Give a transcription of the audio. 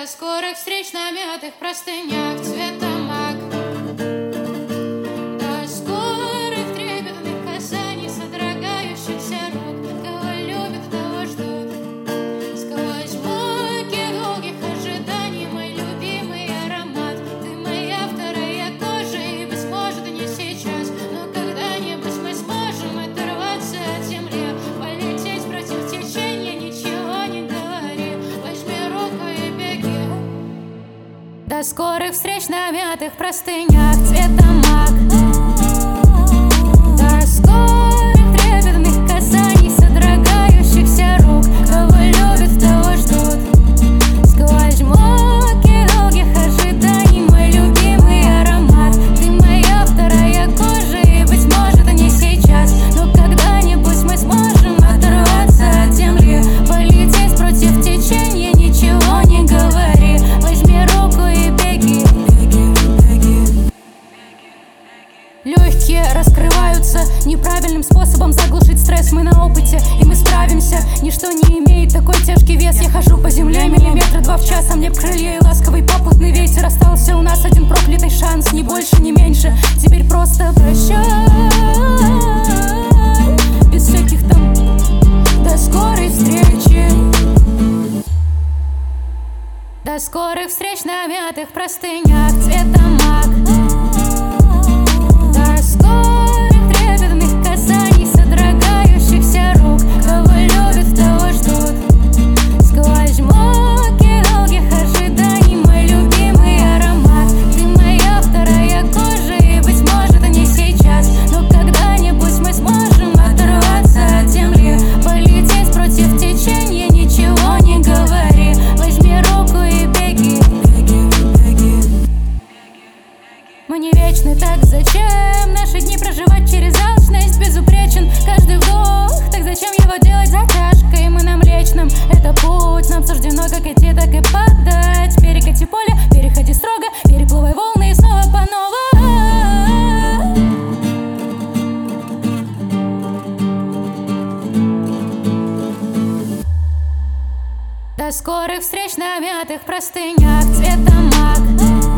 До скорых встреч на мятых простынях цвета мак. До скорых трепетных касаний, содрогающихся рук. Кого любят, того ждут. Сквозь муки долгих ожиданий мой любимый аромат. Ты моя вторая кожа, и быть может не сейчас, но когда-нибудь мы сможем оторваться от земли, полететь против течения, ничего не говори. Возьми руку и беги. До скорых встреч на мятых простынях цвета мак. До скорых трепетных касаний, содрогающихся рук. Кого любят, того ждут. Сквозь муки долгих ожиданий мой любимый аромат. Ты моя вторая кожа, и быть может не сейчас, но когда-нибудь мы сможем оторваться от земли, полететь против течения, ничего не говори. Возьми руку и беги. Легкие раскрываются неправильным способом заглушить стресс. Мы на опыте, и мы справимся. Ничто не имеет такой тяжкий вес. Я хожу по земле миллиметра 2 в час, а мне б крылья и ласковый попутный ветер. Остался у нас один проклятый шанс, ни больше, ни меньше. Теперь просто прощай, без всяких там до скорой встречи. До скорых встреч на мятых простынях цвета мак. До скорых трепетных касаний, содрогающихся рук. Кого любят, того ждут. Сквозь муки долгих ожиданий мой любимый аромат. Ты моя вторая кожа, и быть может не сейчас, но когда-нибудь мы сможем оторваться от земли, полететь против течения, ничего не говори. Возьми руку и беги. Мы не вечны, так зачем наши дни проживать через алчность? Безупречен каждый вдох, так зачем его делать затяжкой? Мы на Млечном, это путь, нам суждено как идти, так и падать. Перекати поле, переходи строго, переплывай волны и снова по новой. До скорых встреч на мятых простынях цвета мак.